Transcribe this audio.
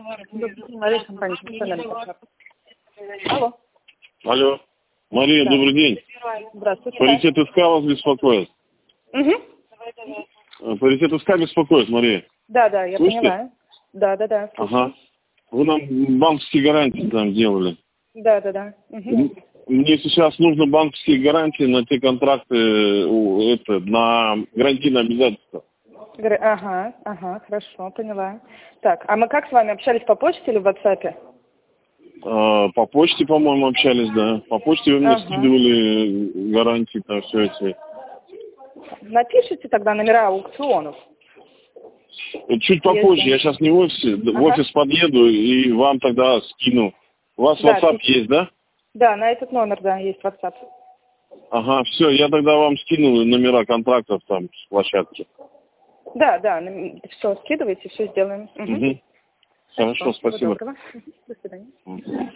Мария, компания «Национальный партнер». Алло. Алло. Мария, да. Добрый день. Здравствуйте. Паритет СК вас беспокоит? Угу. Паритет СК беспокоит, Мария? Да, я Слышите? поняла. Да. Ага. Вы нам банковские гарантии там делали. Да. Угу. Мне сейчас нужно банковские гарантии на те контракты, на гарантийные обязательства. Ага, хорошо, поняла. Так, а мы как с вами общались, по почте или в WhatsApp? По почте, по-моему, общались, да. По почте вы мне скидывали гарантии, там все эти. Напишите тогда номера аукционов. Чуть попозже, я сейчас не в офисе, в офис подъеду и вам тогда скину. У вас WhatsApp есть, да? Да, на этот номер, да, есть WhatsApp. Ага, все, я тогда вам скину номера контрактов там с площадки. Да, все, скидывайте, все сделаем. Угу. Хорошо, спасибо. Всего доброго. До свидания.